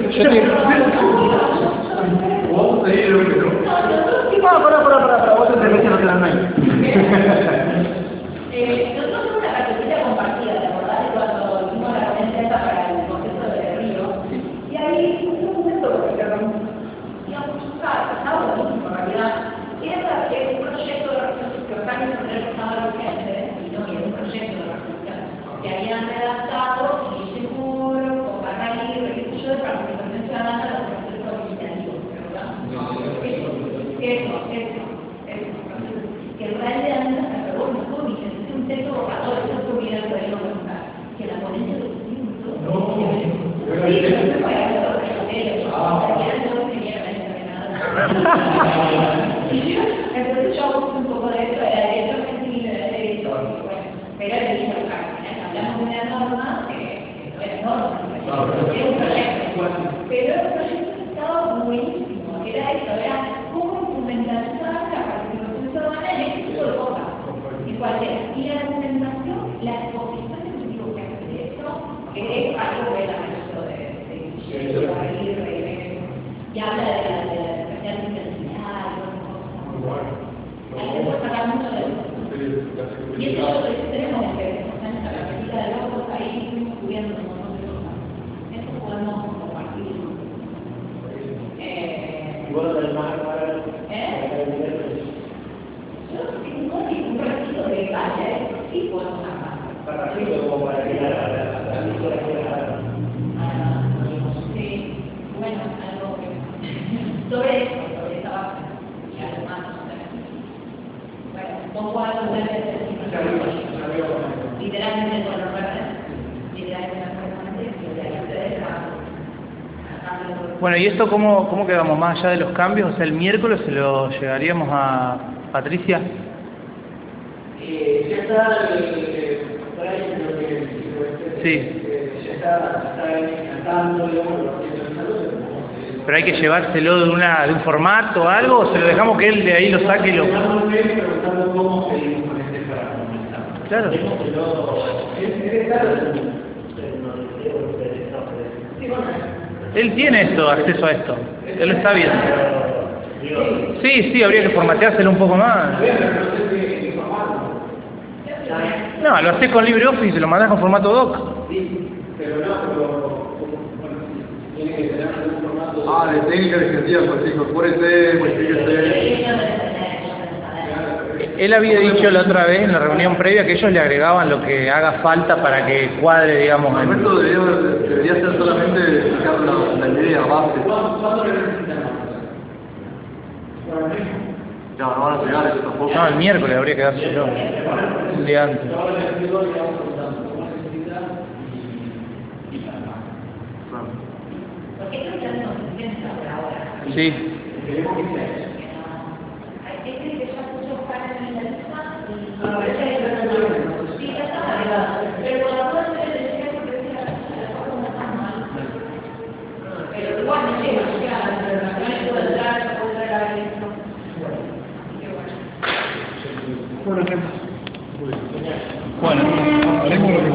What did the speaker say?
Yo te... Vamos a ir, ¿no? Para, vos te metes no te dan ahí. Nosotros tenemos una carpetita compartida, ¿te acordás de cuando hicimos la ponencia esta para el concepto de Río? Y ahí un momento que digamos, estaba buenísimo en realidad. Era un proyecto de reflexión que Orgánico había pasado a la gente, y no, y era un proyecto de reflexión que habían redactado y Seguro, con Barragán y Recurso de Participación Ciudadana de los procesos iniciativos, ¿verdad? Eso. Que en realidad hasta luego no fue es un texto borrador, eso fue bien lo que iba a contar, que la ponencia de los minutos, entonces yo hago un poco de eso, era derecho argentino, era derecho, bueno, pero el derecho hablamos de una norma que no era norma, era un proyecto, pero el proyecto estaba buenísimo, era eso, era cómo implementar la participación ciudadana en este tipo de cosas, y cualquiera, y la argumentación, la exposición de motivos que hace de eso, que es algo que era maestro de Aguirre, y habla de la especial intensidad, hay que sacar mucho de eso. Y eso tenemos que en esta carpetita de logos, ahí estuvimos subiendo un montón de cosas. Eso podemos compartir. ¿Y vos del mar para Yo tengo un ratito de calle, sí podemos hablar. para arriba como para que la lectura quede Sí, bueno, algo que... sobre esa base, y además, bueno, pongo algo de literalmente con los verdes, literalmente ustedes Bueno, ¿y esto cómo quedamos más allá de los cambios? O sea, el miércoles se lo llegaríamos a Patricia. ya está por ahí creo que Sí. ya está encantando, digamos, Pero hay que llevárselo de un formato o algo, o se lo dejamos que él de ahí lo saque y lo... preguntando cómo seguimos con este para comenzar. Claro. Él tiene acceso a esto. Él lo está viendo. Sí, habría que formateárselo un poco más. No, lo haces con LibreOffice y se lo mandás con formato doc. Tiene que tener algún formato. De técnica legislativa, pues sí, incorpórese, modifíquese. Él había dicho la otra vez en la reunión previa que ellos le agregaban lo que haga falta para que cuadre, digamos. El resto debería ser solamente sacar la idea base. No van a llegar eso tampoco. No, el miércoles habría que dárselo. Un día antes. Porque esto ya no se piensa por ahora. Sí. Hay gente que ya puso para en la lista y sí, ya está arreglado. Pero con la fuerza de decir que decía las cosas no están mal. Pero igual no llega, no le puedo entrar a ver esto. Así que bueno. Bueno,